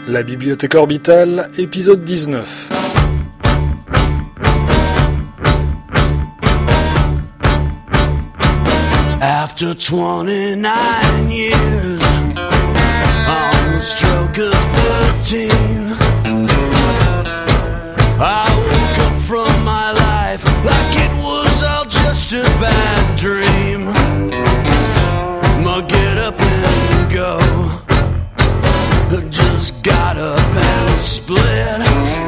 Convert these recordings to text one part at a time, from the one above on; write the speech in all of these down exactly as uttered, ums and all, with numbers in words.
La bibliothèque orbitale, épisode dix-neuf. After twenty-nine years, on the stroke of thirteen, I woke up from my life like it was all just a bad dream. My get up and go, just got up and split.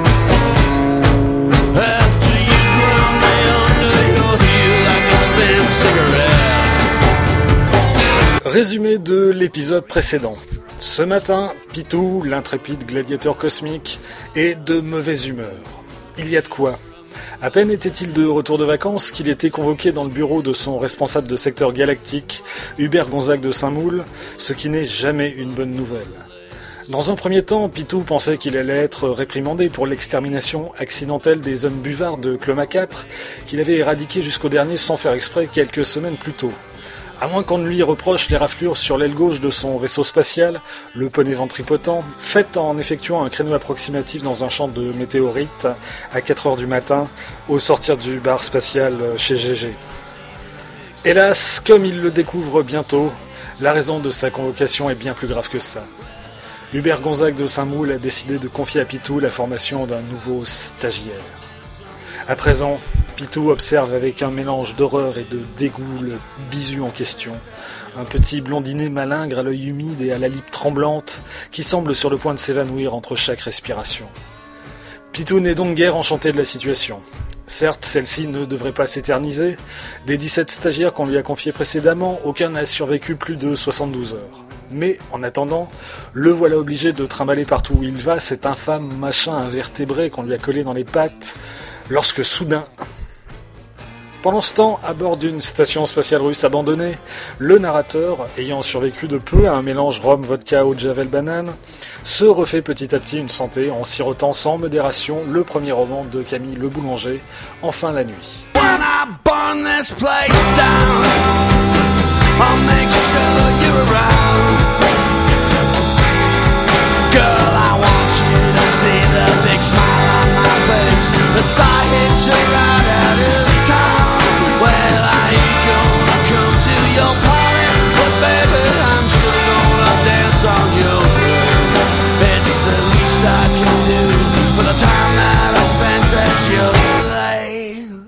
After you ground me under your heel like a spent cigarette. Résumé de l'épisode précédent. Ce matin, Pitou, l'intrépide gladiateur cosmique, est de mauvaise humeur. Il y a de quoi. À peine était-il de retour de vacances qu'il était convoqué dans le bureau de son responsable de secteur galactique, Hubert Gonzague de Saint-Moul, ce qui n'est jamais une bonne nouvelle. Dans un premier temps, Pitou pensait qu'il allait être réprimandé pour l'extermination accidentelle des hommes buvards de Cloma quatre, qu'il avait éradiqué jusqu'au dernier sans faire exprès quelques semaines plus tôt. À moins qu'on ne lui reproche les raflures sur l'aile gauche de son vaisseau spatial, le poney ventripotent, faites en effectuant un créneau approximatif dans un champ de météorites à quatre heures du matin, au sortir du bar spatial chez G G. Hélas, comme il le découvre bientôt, la raison de sa convocation est bien plus grave que ça. Hubert Gonzague de Saint-Moul a décidé de confier à Pitou la formation d'un nouveau stagiaire. À présent, Pitou observe avec un mélange d'horreur et de dégoût le bisu en question. Un petit blondinet malingre à l'œil humide et à la lippe tremblante qui semble sur le point de s'évanouir entre chaque respiration. Pitou n'est donc guère enchanté de la situation. Certes, celle-ci ne devrait pas s'éterniser. Des dix-sept stagiaires qu'on lui a confiés précédemment, aucun n'a survécu plus de soixante-douze heures. Mais, en attendant, le voilà obligé de trimballer partout où il va cet infâme machin invertébré qu'on lui a collé dans les pattes, lorsque soudain... Pendant ce temps, à bord d'une station spatiale russe abandonnée, le narrateur, ayant survécu de peu à un mélange rhum, vodka, eau de javel, banane, se refait petit à petit une santé en sirotant sans modération le premier roman de Camille Le Boulanger, Enfin la nuit. When I burn this place down, I'll make sure you're around. Girl, I want you to see the big smile on my face. The star hits you right out of town. Well, I ain't gonna come to your party, but baby, I'm sure gonna dance on your grave. It's the least I can do for the time that I spent as your slave.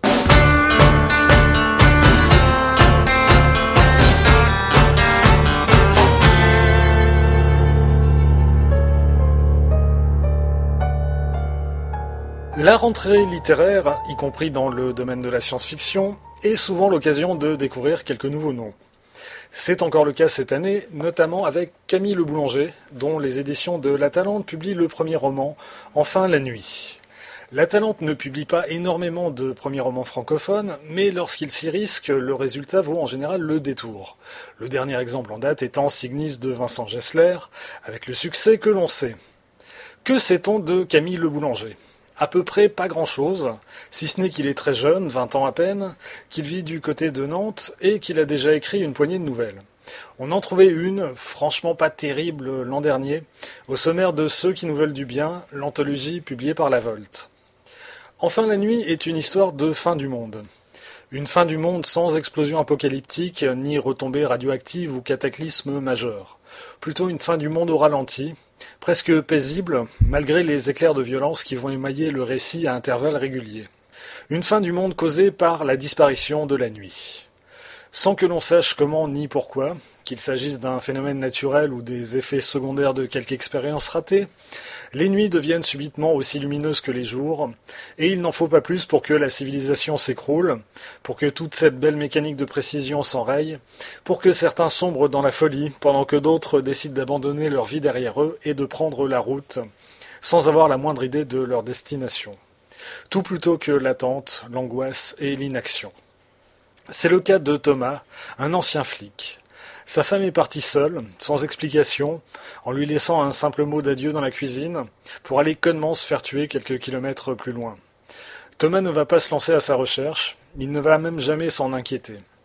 La rentrée littéraire, y compris dans le domaine de la science-fiction, est souvent l'occasion de découvrir quelques nouveaux noms. C'est encore le cas cette année, notamment avec Camille Le Boulanger, dont les éditions de La Talente publient le premier roman, Enfin la nuit. La Talente ne publie pas énormément de premiers romans francophones, mais lorsqu'il s'y risque, le résultat vaut en général le détour. Le dernier exemple en date étant Signis de Vincent Gessler, avec le succès que l'on sait. Que sait-on de Camille Le Boulanger ? À peu près pas grand-chose, si ce n'est qu'il est très jeune, vingt ans à peine, qu'il vit du côté de Nantes et qu'il a déjà écrit une poignée de nouvelles. On en trouvait une, franchement pas terrible, l'an dernier, au sommaire de Ceux qui nous veulent du bien, l'anthologie publiée par La Volte. Enfin la nuit est une histoire de fin du monde. Une fin du monde sans explosion apocalyptique, ni retombée radioactive ou cataclysme majeur. Plutôt une fin du monde au ralenti, presque paisible, malgré les éclairs de violence qui vont émailler le récit à intervalles réguliers. Une fin du monde causée par la disparition de la nuit. Sans que l'on sache comment ni pourquoi, qu'il s'agisse d'un phénomène naturel ou des effets secondaires de quelque expérience ratée, les nuits deviennent subitement aussi lumineuses que les jours, et il n'en faut pas plus pour que la civilisation s'écroule, pour que toute cette belle mécanique de précision s'enraye, pour que certains sombrent dans la folie, pendant que d'autres décident d'abandonner leur vie derrière eux et de prendre la route, sans avoir la moindre idée de leur destination. Tout plutôt que l'attente, l'angoisse et l'inaction. C'est le cas de Thomas, un ancien flic. Sa femme est partie seule, sans explication, en lui laissant un simple mot d'adieu dans la cuisine, pour aller connement se faire tuer quelques kilomètres plus loin. Thomas ne va pas se lancer à sa recherche, il ne va même jamais s'en inquiéter.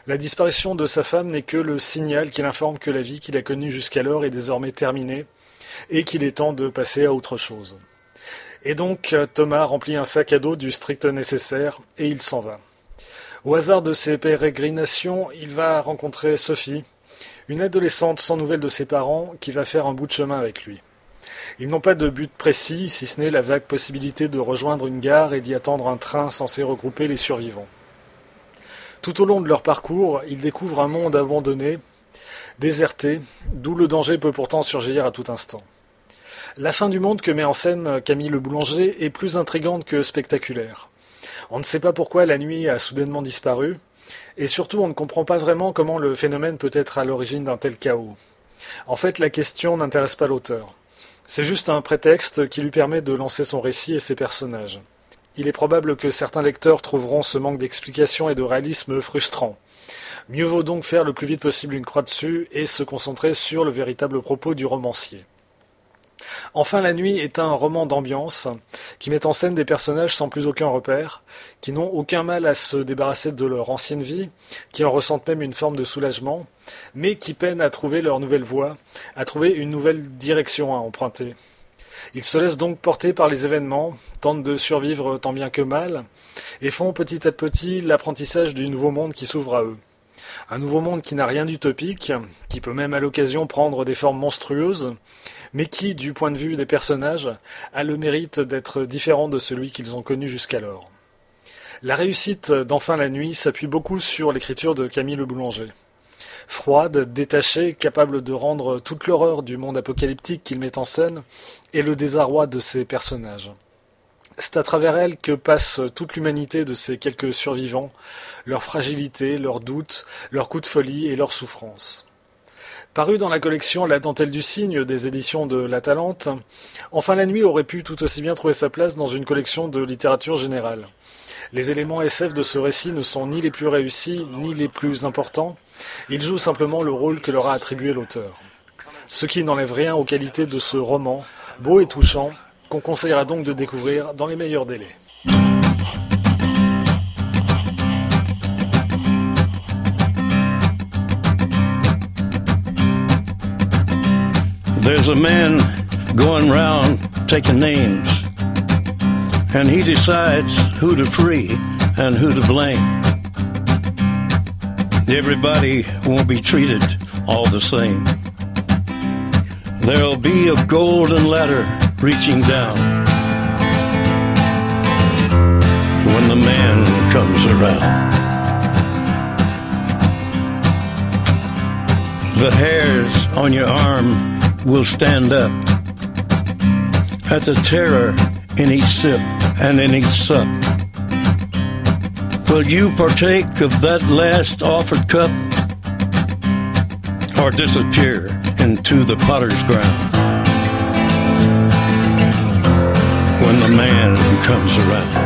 La disparition de sa femme n'est que le signal qui l'informe que la vie qu'il a connue jusqu'alors est désormais terminée et qu'il est temps de passer à autre chose. Et donc, Thomas remplit un sac à dos du strict nécessaire et il s'en va. Au hasard de ses pérégrinations, il va rencontrer Sophie, une adolescente sans nouvelles de ses parents qui va faire un bout de chemin avec lui. Ils n'ont pas de but précis, si ce n'est la vague possibilité de rejoindre une gare et d'y attendre un train censé regrouper les survivants. Tout au long de leur parcours, ils découvrent un monde abandonné, déserté, d'où le danger peut pourtant surgir à tout instant. La fin du monde que met en scène Camille Le Boulanger est plus intrigante que spectaculaire. On ne sait pas pourquoi la nuit a soudainement disparu, et surtout on ne comprend pas vraiment comment le phénomène peut être à l'origine d'un tel chaos. En fait, la question n'intéresse pas l'auteur. C'est juste un prétexte qui lui permet de lancer son récit et ses personnages. Il est probable que certains lecteurs trouveront ce manque d'explication et de réalisme frustrant. Mieux vaut donc faire le plus vite possible une croix dessus et se concentrer sur le véritable propos du romancier. Enfin, La Nuit est un roman d'ambiance qui met en scène des personnages sans plus aucun repère, qui n'ont aucun mal à se débarrasser de leur ancienne vie, qui en ressentent même une forme de soulagement, mais qui peinent à trouver leur nouvelle voie, à trouver une nouvelle direction à emprunter. Ils se laissent donc porter par les événements, tentent de survivre tant bien que mal, et font petit à petit l'apprentissage du nouveau monde qui s'ouvre à eux. Un nouveau monde qui n'a rien d'utopique, qui peut même à l'occasion prendre des formes monstrueuses, mais qui, du point de vue des personnages, a le mérite d'être différent de celui qu'ils ont connu jusqu'alors. La réussite d'Enfin la Nuit s'appuie beaucoup sur l'écriture de Camille Le Boulanger. Froide, détachée, capable de rendre toute l'horreur du monde apocalyptique qu'il met en scène et le désarroi de ses personnages. C'est à travers elle que passe toute l'humanité de ces quelques survivants, leur fragilité, leurs doutes, leurs coups de folie et leurs souffrances. Paru dans la collection La Dentelle du Cygne des éditions de La Talente, Enfin la Nuit aurait pu tout aussi bien trouver sa place dans une collection de littérature générale. Les éléments S F de ce récit ne sont ni les plus réussis, ni les plus importants, ils jouent simplement le rôle que leur a attribué l'auteur. Ce qui n'enlève rien aux qualités de ce roman, beau et touchant, qu'on conseillera donc de découvrir dans les meilleurs délais. There's a man going round taking names, and he decides who to free and who to blame. Everybody won't be treated all the same. There'll be a golden ladder reaching down when the man comes around. The hairs on your arm will stand up at the terror in each sip and in each sup. Will you partake of that last offered cup, or disappear into the potter's ground when the man comes around?